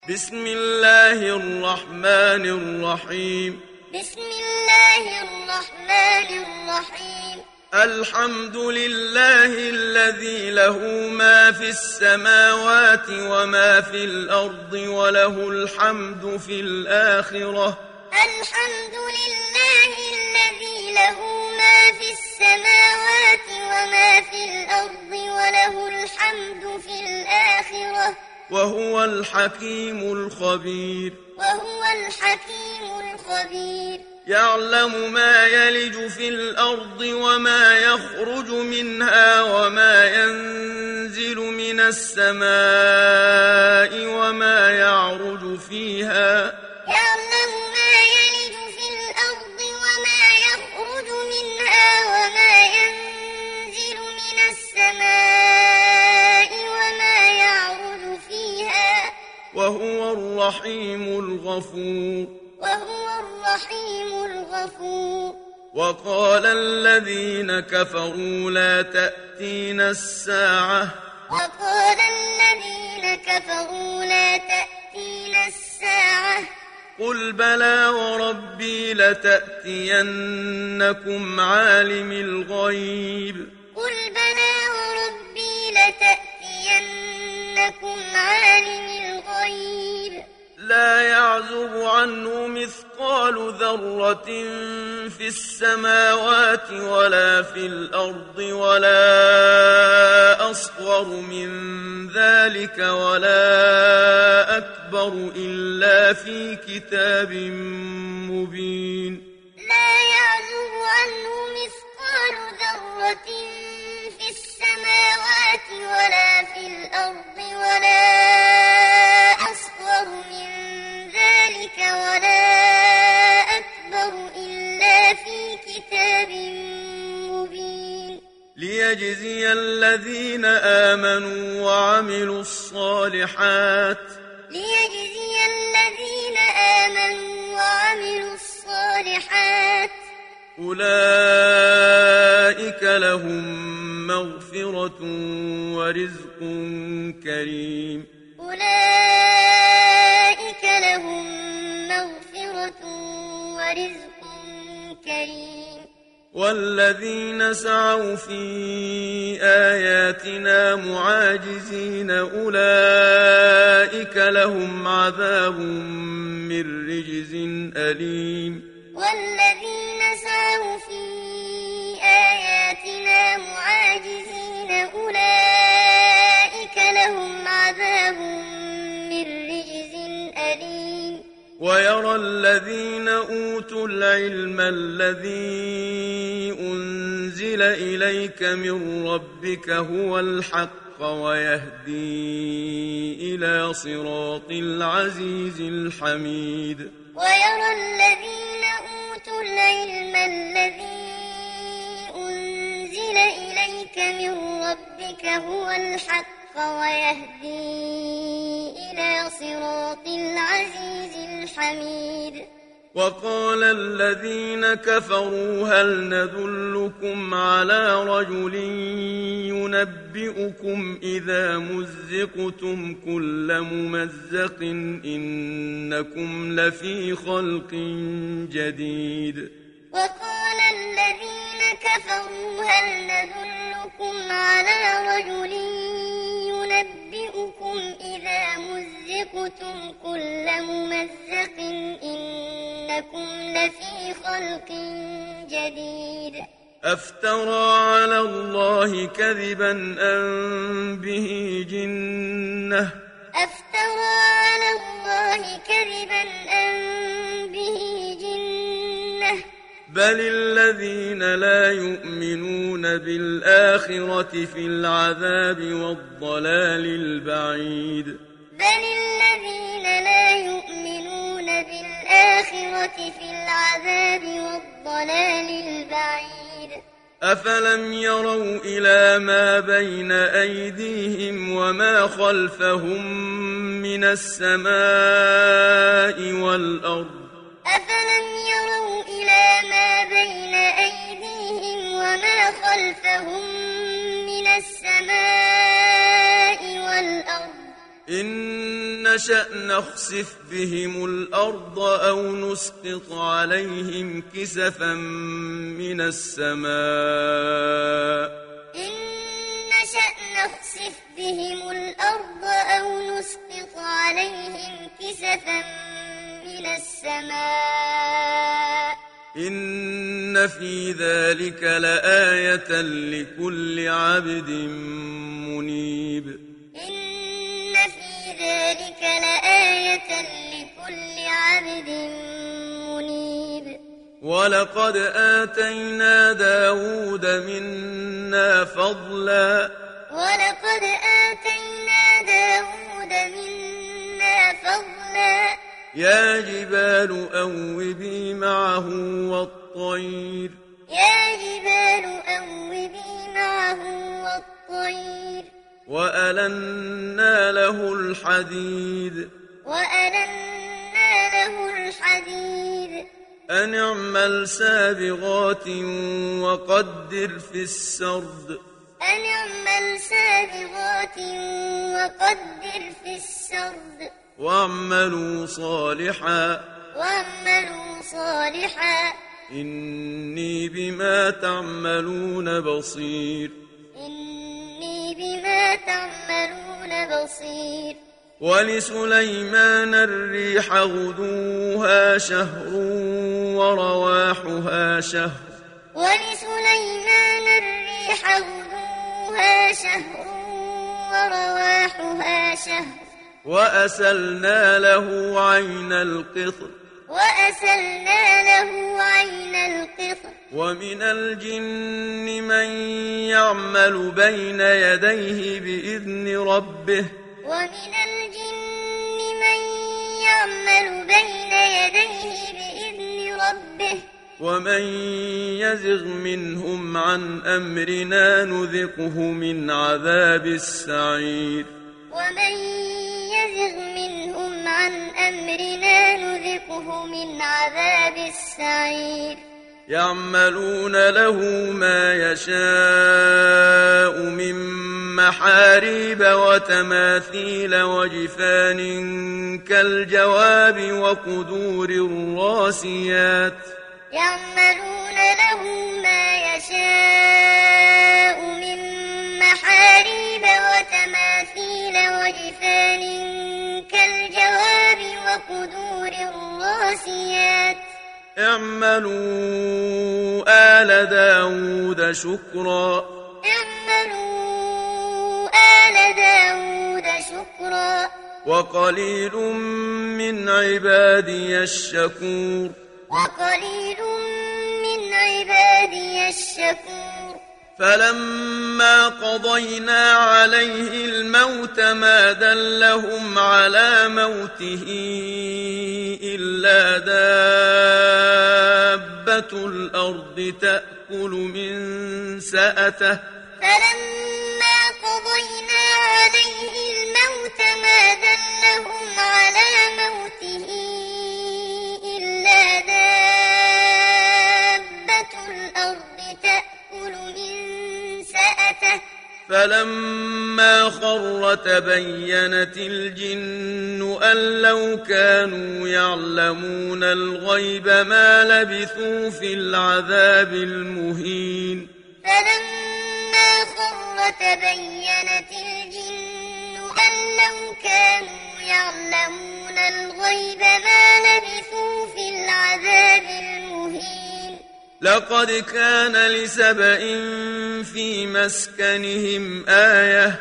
بسم الله الرحمن الرحيم بسم الله الرحمن الرحيم الحمد لله الذي له ما في السماوات وما في الأرض وله الحمد في الآخرة الحمد لله الذي له ما في السماوات وما في الأرض وله الحمد في الآخرة وهو الحكيم الخبير يعلم ما يلج في الأرض وما يخرج منها وما ينزل من السماء وما يعرج فيها يعلم ما يلج في الأرض وما يخرج منها وما ينزل من السماء وما يعرج فيها وهو الرحيم الغفور وقال الذين كفروا لا تأتينا الساعة قل بلى وربي لتأتينكم عالم الغيب لا يعزب عنه مثقال ذرة في السماوات ولا في الأرض ولا أصغر من ذلك ولا أكبر إلا في كتاب مبين لا يعزب عنه مثقال ذرة في السماوات ولا في الأرض ولا أصغر من ذلك ولا أكبر إلا في كتاب مبين ليجزي الذين آمنوا وعملوا الصالحات أولئك لهم مغفرة ورزق كريم والذين سعوا في آياتنا معاجزين أولئك لهم عذاب من رجز أليم والذين سعوا في آياتنا معاجزين أولئك لهم عذاب من رجز أليم ويرى الذين أوتوا العلم الذي أنزل إليك من ربك هو الحق ويهدي إلى صراط العزيز الحميد ويرى الذين أوتوا العلم الذي أنزل إليك من ربك هو الحق ويهدي إلى صراط العزيز الحميد وقال الذين كفروا هل ندلكم على رجل ينبئكم إذا مزقتم كل ممزق إنكم لفي خلق جديد وقال الذين كفروا هل ندلكم على رجل ينبئكم إذا مزقتم كل ممزق إنكم لفي خلق جديد أفترى على الله كذبا أم به جنة بل الذين لا يؤمنون بالآخرة في العذاب والضلال البعيد أفلم يروا إلى ما بين أيديهم وما خلفهم من السماء والأرض أفلم يروا إلى ما بين أيديهم وما خلفهم من السماء والأرض إن نشأ نخسف بهم الأرض أو نسقط عليهم كسفا من السماء إن نشأ نخسف بهم الأرض أو نسقط عليهم كسفا من السماء إن في ذلك لآية لكل عبد منيب إن في ذلك لآية لكل عبد منيب ولقد آتينا داود منا فضلا ولقد آتينا داود منا فضلا يا جبال أوبي معه والطير يا جبال أوبي معه والطير وألنا له الحديد وألنا له الحديد أن اعمل سابغات وقدر في السرد أن اعمل سابغات وقدر في السرد واعملوا صالحا إني بما تعملون بصير إني بما تعملون بصير ولسليمان الريح غدوها شهر ورواحها شهر ولسليمان الريح غدوها شهر ورواحها شهر وأسلنا له عين القطر ومن الجن من يعمل بين يديه بإذن ربه ومن يزغ منهم عن أمرنا نذقه من عذاب السعير ومن يزغ منهم عن أمرنا نذقه من عذاب السعير يعملون له ما يشاء من محاريب وتماثيل وجفان كالجواب وقدور الراسيات يعملون له ما يشاء من محاريب وتماثيل وجفان كالجواب وقدور الراسيات اعملوا آل داود شكرا وقليل من عبادي الشكور فلما قضينا عليه الموت ما دلهم على موته إلا دابة الأرض تأكل من سأته فلما قضينا عليه الموت ما دلهم على موته إلا دابة الأرض تأكل من سأته فلما خر تبينت الجن أن لو كانوا يعلمون الغيب ما لبثوا في العذاب المهين فلما خر تبينت الجن أن لو كانوا يعلمون الغيب ما لبثوا في العذاب المهين لقد كان لسبإ في مسكنهم آية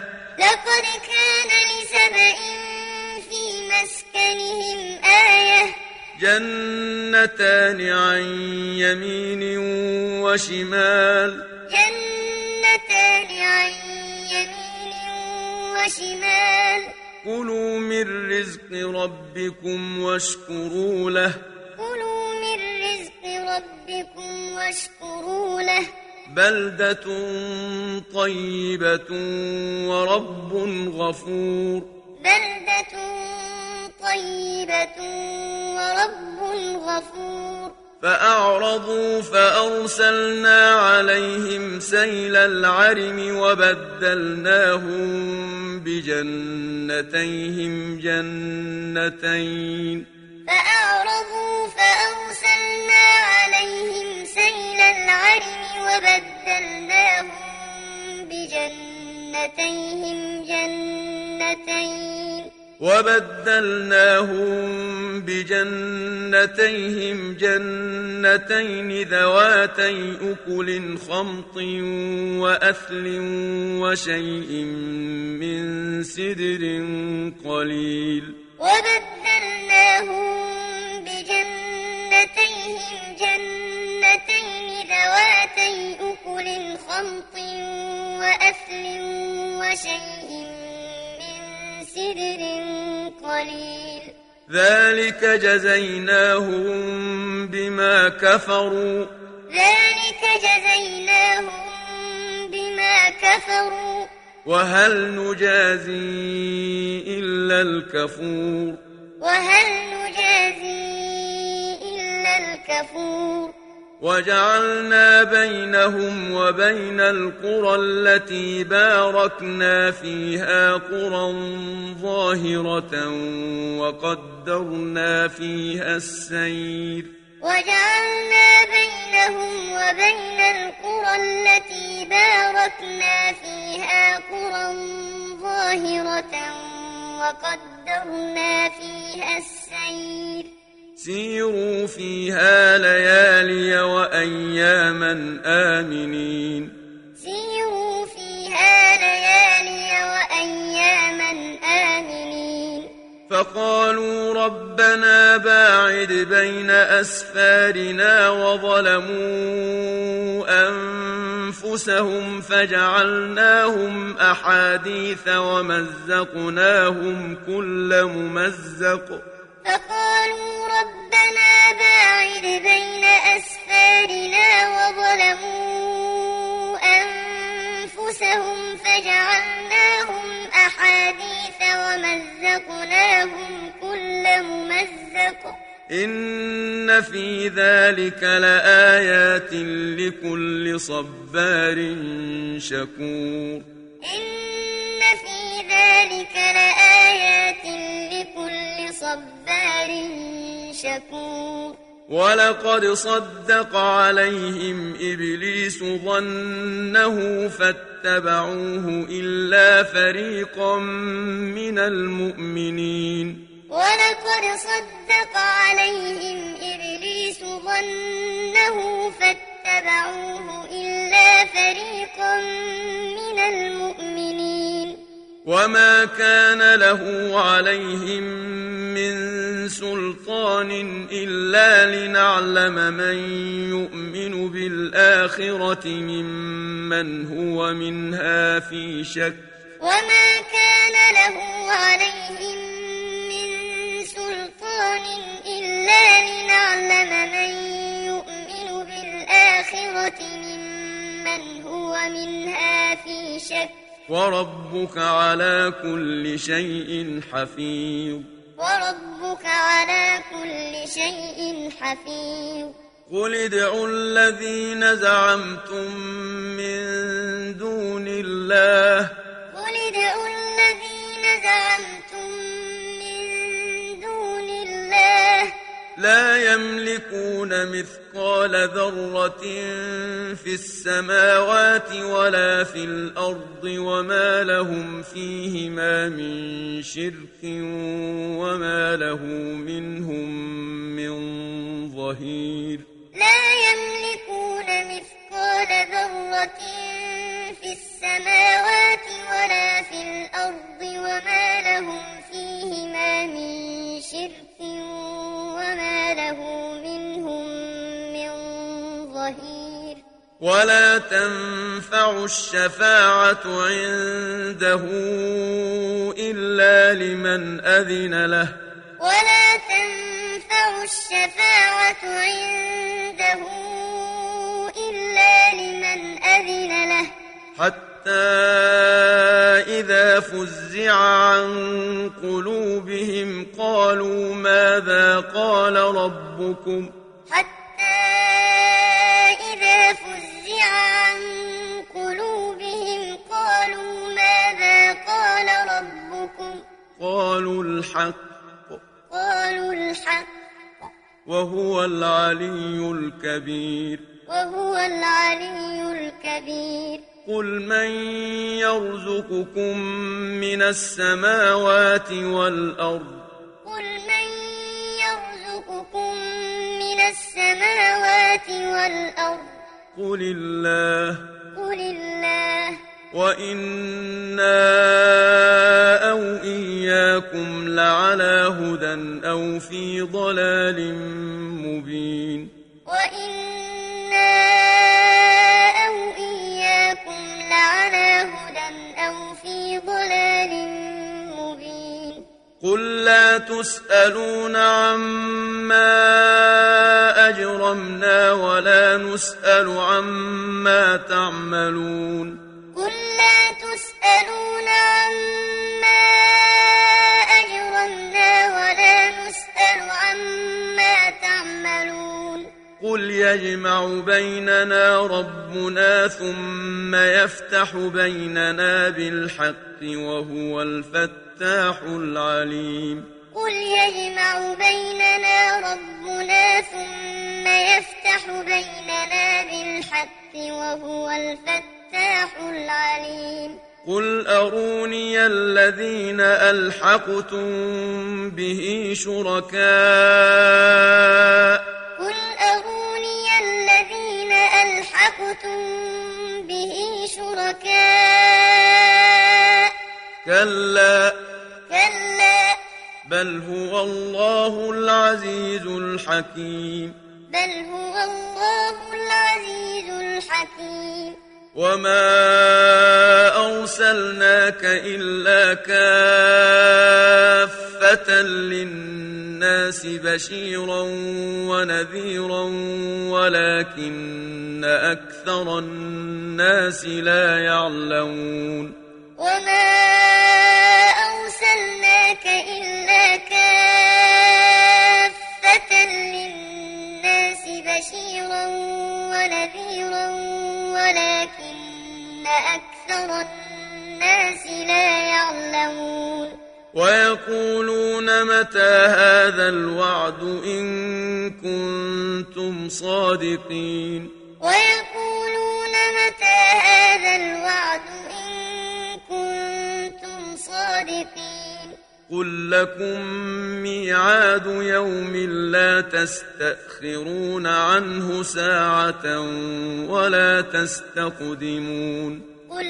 جنتان عن يمين وشمال كلوا من رزق ربكم واشكروا له بلدة طيبة ورب غفور فأعرضوا فأرسلنا عليهم سيل العرم وبدلناهم فأعرضوا فأرسلنا عليهم سيل العرم وبدلناهم بجنتيهم جنتين ذواتي أكل خمط وأثل وشيء من سدر قليل وبدلناهم بجنتيهم جنتين ذواتي أكل خمط وأثل وشيء من سدر قليل ذلك جزيناهم بما كفروا وهل نجازي إلا الكفور وجعلنا بينهم وبين القرى التي باركنا فيها قرى ظاهرة وقدرنا فيها السير وجعلنا بينهم وبين القرى التي باركنا فيها قرى ظاهرة وقدرنا فيها السير سيروا فيها ليالي وأياما آمنين فقالوا ربنا باعد بين أسفارنا وظلموا أنفسهم فجعلناهم أحاديث ومزقناهم كل ممزق فقالوا ربنا باعد بين أسفارنا وظلموا أنفسهم فجعلناهم أحاديث ومزقناهم كل ممزق إن في ذلك لآيات لكل صبار شكور إن في ذلك لآيات لكل صبار شكور ولقد صدق عليهم إبليس ظنه فاتبعوه إلا فريقا من المؤمنين ولقد صدق عليهم إبليس ظنه فاتبعوه إلا فريقا من المؤمنين وما كان له عليهم من سلطان إلا لنعلم من يؤمن بالآخرة ممن هو منها في شك وما كان له عليهم من سلطان إلا لنعلم من يؤمن بالآخرة ممن هو منها في شك وربك على كل شيء حفيظ قل ادعوا الذين زعمتم من دون الله لا يملكون مثقال ذرة في السماوات ولا في الأرض وما لهم فيهما من شرك وما له منهم من ظهير لا يملكون مثقال ذرة في السماوات ولا في الأرض وما لهم فيهما من شرك وما له منهم من ظهير ولا تنفع الشفاعة عنده إلا لمن أذن له حتى إذا فزع عن قلوبهم قالوا ماذا قال ربكم قالوا ماذا قال قالوا الحق وهو العلي الكبير قل من يرزقكم من السماوات والأرض قل الله وإنا أو إياكم لعلى هدى أو في ضلال مبين قل لا تسألون عما أجرمنا ولا نسأل عما تعملون قل يجمع بيننا ربنا ثم يفتح بيننا بالحق وهو الفتاح العليم قل أروني الذين ألحقتم به شركاء كلا بل هو الله العزيز الحكيم وما أرسلناك إلا كافة للناس بشيرا ونذيرا ولكن أكثر الناس لا يعلمون ويقولون متى هذا الوعد إن كنتم صادقين قل لكم ميعاد يوم لا تستأخرون عنه ساعة ولا تستقدمون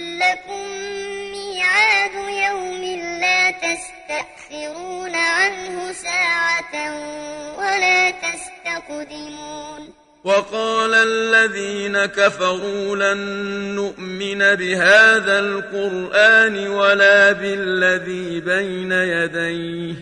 وقال الذين كفروا لن نؤمن بهذا القرآن ولا بالذي بين يديه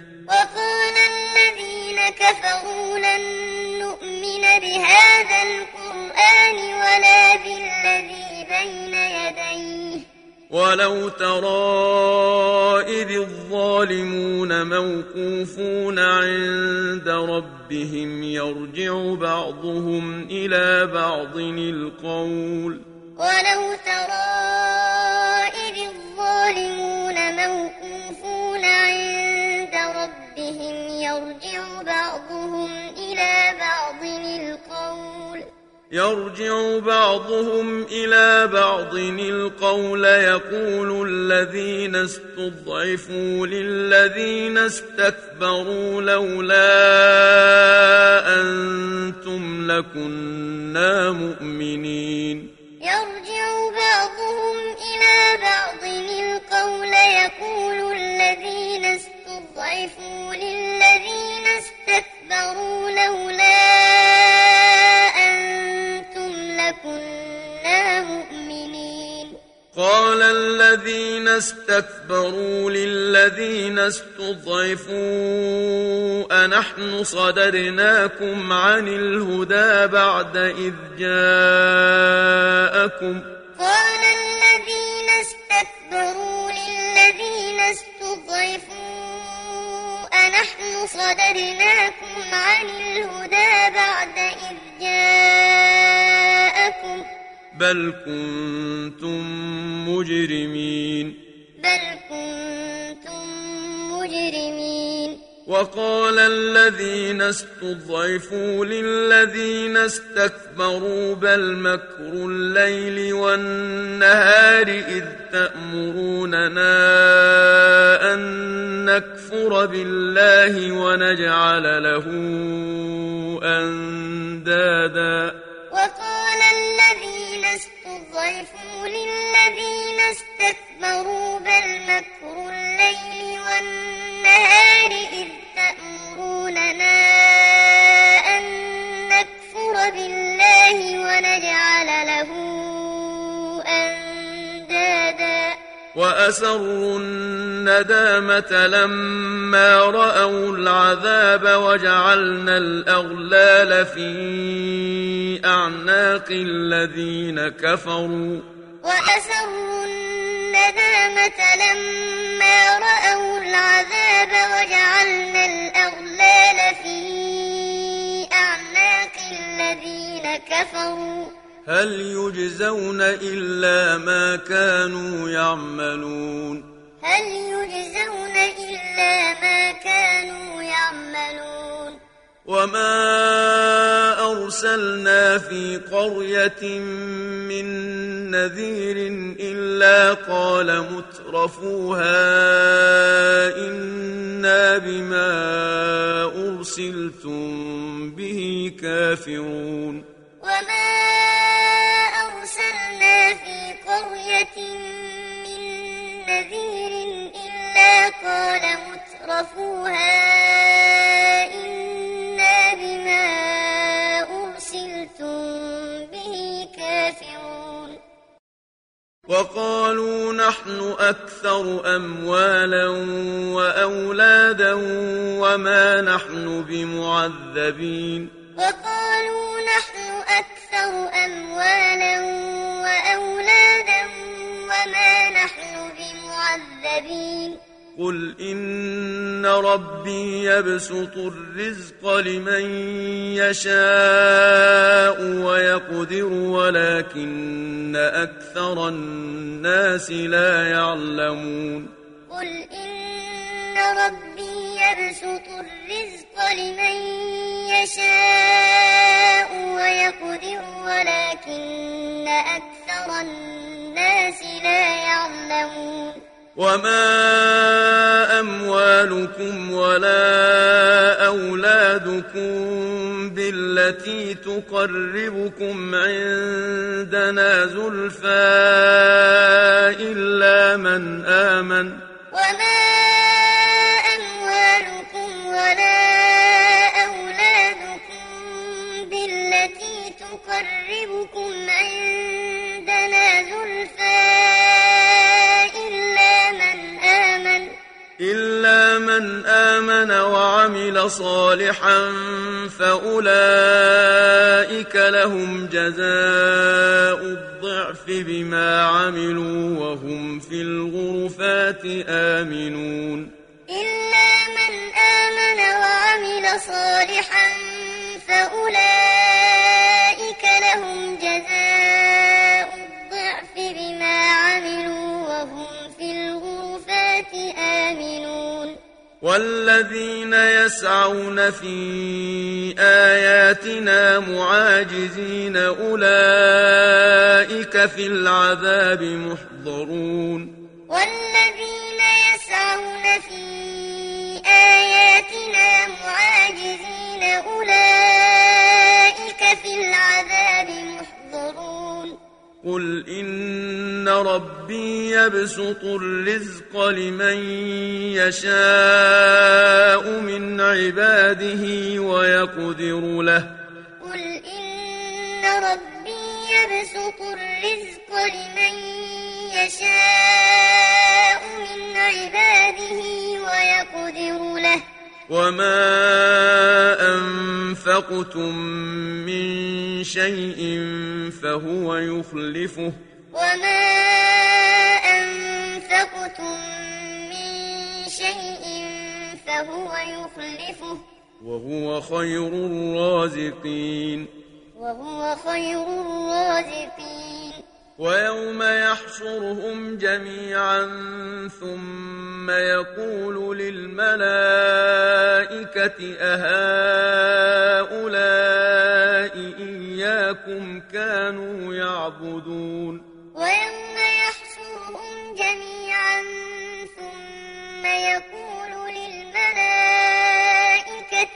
ولو ترى إذ الظالمون موقوفون عند ربهم يرجع بعضهم إلى بعض القول يقول الذين استضعفوا للذين استكبروا لولا أنتم لكنا مؤمنين قال الذين استكبروا للذين استضعفوا أنحن صدرناكم عن الهدى بعد إذ جاءكم بل كنتم مجرمين المجرمين وقال الذين استضعفوا للذين استكبروا بل مكر الليل والنهار إذ تأمروننا أن نكفر بالله ونجعل له أندادا وقال الذين استضعفوا للذين استكبروا بل مكر الليل والنهار إذ تأمروننا أن نكفر بالله ونجعل له أندادا وأسروا الندامة لما رأوا العذاب وجعلنا الأغلال في أعناق الذين كفروا وأسروا الندامة لما رأوا العذاب وجعلنا الأغلال في أعناق الذين كفروا هل يجزون إلا ما كانوا يعملون هل يجزون إلا ما كانوا يعملون وما أرسلنا في قرية من نذير إلا قال مترفوها إنا بما أرسلتم به كافرون وما أرسلنا في قرية من نذير إلا قال مترفوها إنا بما أرسلتم به كافرون وقالوا نحن أكثر أموالا وأولادا وما نحن بمعذبين وقالوا نحن أكثر أموالا وأولادا وما نحن بمعذبين قل إن ربي يبسط الرزق لمن يشاء ويقدر ولكن أكثر الناس لا يعلمون قل إن ربي يبسط الرزق لمن يشاء ويقدر ولكن أكثر الناس لا يعلمون وما أموالكم ولا أولادكم بالتي تقربكم عندنا زلفى إلا من آمن وما أموالكم ولا أولادكم بالتي تقربكم عندنا زلفى إلا من آمن وعمل صالحا فأولئك لهم جزاء الضعف بما عملوا وهم في الغرفات آمنون إلا من آمن وعمل صالحا فأولئك لهم جزاء الضعف بما عملوا وهم في الغرفات آمنون والذين يسعون في آياتنا معاجزين أولئك في العذاب محضرون والذين يسعون في آياتنا معاجزين أولئك في العذاب محضرون قل إن ربي يبسط الرزق لمن يشاء من عباده ويقدر له قل إن ربي يبسط الرزق لمن يشاء من عباده ويقدر له وما أنفقتم من شيء فهو يخلفه وما أنفقتم من شيء فهو يخلفه وهو خير الرازقين وهو خير الرازقين ويوم يحشرهم جميعا ثم يقول للملائكة أهؤلاء إياكم كانوا يعبدون ويوم يحشرهم جميعا ثم يقول للملائكة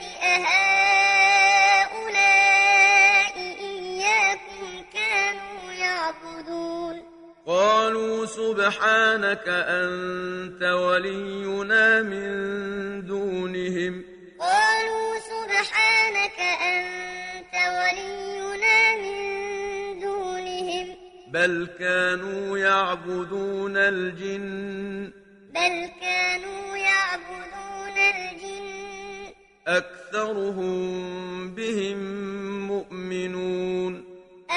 أهؤلاء إياكم كانوا يعبدون قالوا سبحانك أنت ولينا من دونهم قالوا سبحانك أنت ولينا من دونهم بل كانوا يعبدون الجن أكثرهم بهم مؤمنون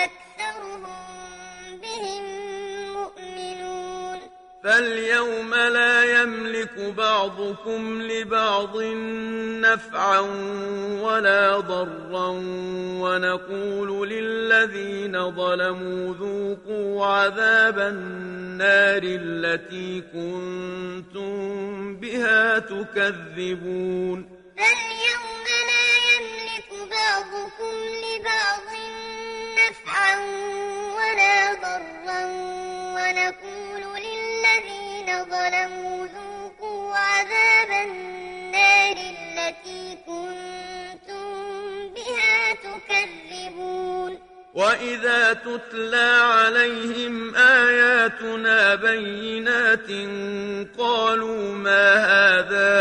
فاليوم لا يملك بعضكم لبعض نفعا ولا ضرا ونقول للذين ظلموا ذوقوا عذاب النار التي كنتم بها تكذبون فاليوم لا يملك بعضكم لبعض نفعا ولا ضرا ونقول للذين ظلموا ذوقوا عذاب النار التي كنتم بها تكذبون وإذا تتلى عليهم آياتنا بينات قالوا ما هذا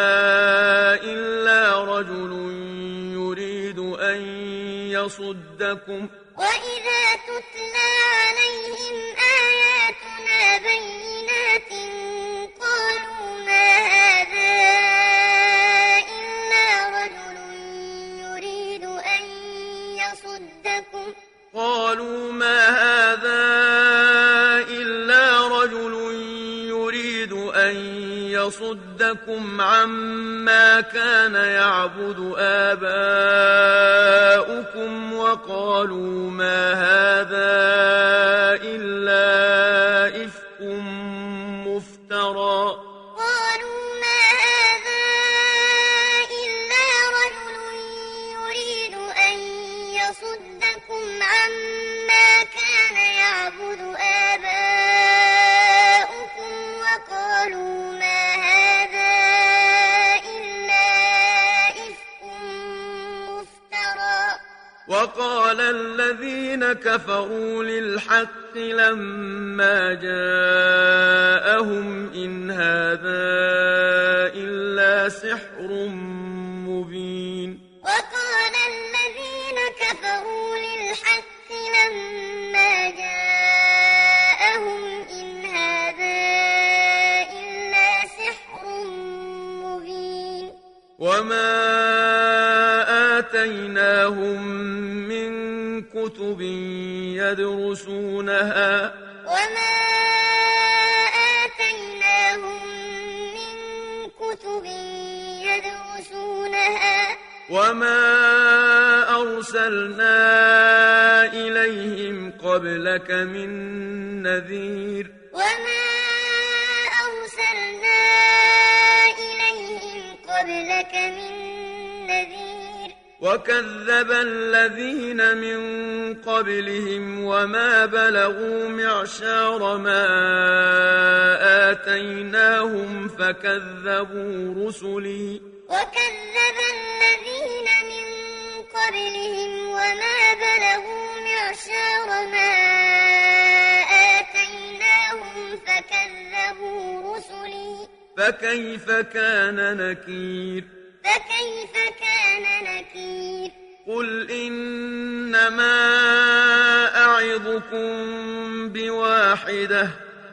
إلا رجل يريد أن يصدكم وإذا تتلى عليهم آياتنا بينات قالوا ما هذا إلا رجل يريد أن يصدكم قالوا ما هذا إلا رجل يريد أن يصدكم عما كان يعبد آباؤكم وقالوا ما هذا إلا إفك مفترى قالوا ما هذا إلا رجل يريد أن يصدكم عما كان يعبد آباؤكم وقالوا ما هذا إلا إفك مفترى وقال الذين كفروا للحق لما جاءهم إن هذا إلا سحر مبين وقال الذين كفروا للحق لما جاءهم إن هذا إلا سحر مبين وما آتيناهم من كتب يدرسونها وما آتيناهم من كتب يدرسونها وما أرسلنا إليهم قبلك من نذير وما أرسلنا إليهم قبلك من نذير وكذب الذين من قبلهم وما بلغوا معشار ما آتيناهم فكذبوا رسلي وكذب الذين من قبلهم وما بلغوا معشار ما آتيناهم فكذبوا رسلي فكيف كان نكير قل إنما أعظكم بواحدة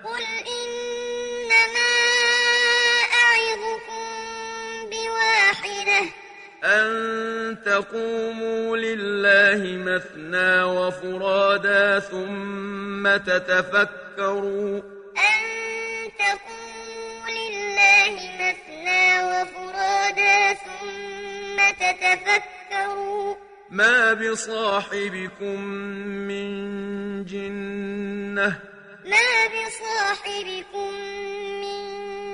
أن تقوموا لله مثنى وفرادا ثم تتفكروا ما بصاحبكم من جنة ما بصاحبكم من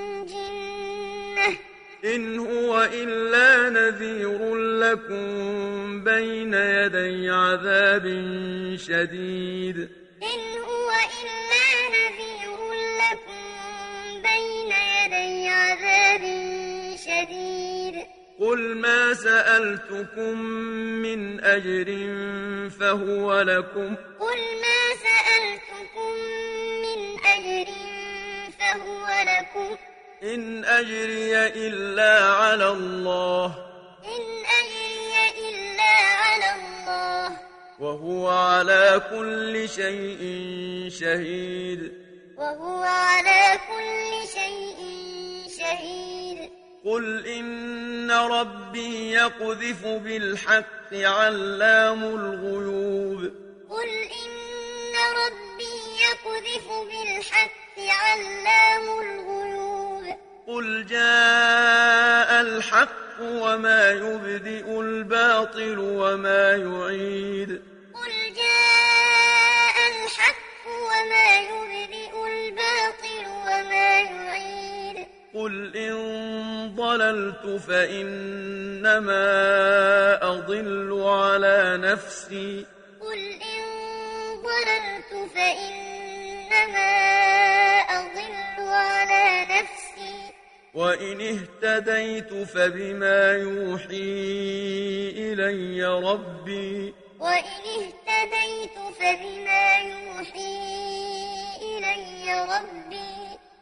جنة إن هو إلا نذير لكم بين يدي عذاب شديد إن هو إلا نذير لكم بين يدي عذاب شديد قل ما سألتكم من أجر فهو لكم قل ما سألتكم من أجر فهو لكم إن أجري إلا على الله إن أجري إلا على الله وهو على كل شيء شهيد وهو على كل شيء شهيد قل إن ربي يقذف بالحق علام الغيوب قل إن ربي يقذف بالحق علام الغيوب قل جاء الحق وما يبدئ الباطل وما يعيد قل جاء الحق وما يبدئ الباطل وما يعيد قل إن ضللت فإنما أضل على نفسي قل إن ضللت فإنما أضل على نفسي وإن اهتديت فبما يوحي إلي ربي وإن اهتديت فبما يوحي إلي ربي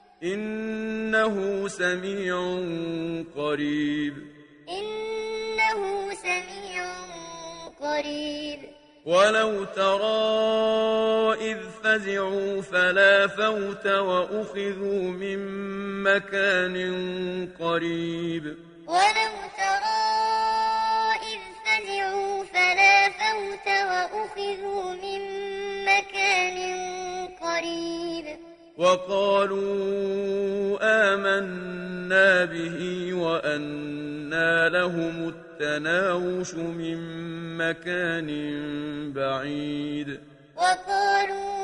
إنه سميع قريب إنه سميع قريب ولو ترى إذ فزعوا فلا فوت وأخذوا من مكان قريب ولو ترى إذ فزعوا فلا فوت وأخذوا من مكان قريب وقالوا آمنا به وأنى لهم التناوش من مكان بعيد وقالوا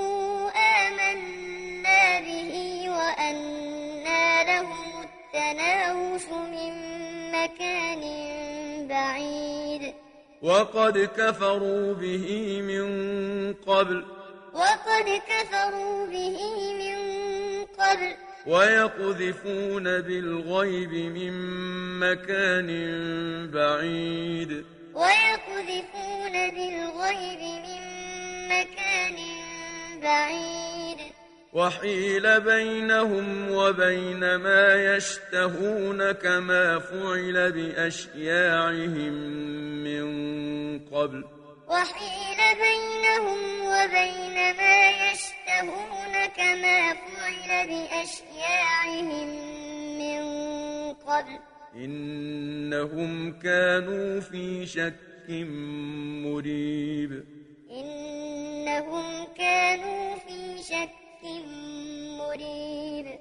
آمنا به وأنى لهم التناوش من مكان بعيد وقد كفروا به من قبل وقد كفروا به من قبل ويقذفون بالغيب من مكان بعيد ويقذفون بالغيب من مكان بعيد وحيل بينهم وبين ما يشتهون كما فعل بأشياعهم من قبل وحيل بينهم وبين ما يشتهون كما فعل بأشياعهم من قبل إنهم كانوا في شك مريب إنهم كانوا في شك مريب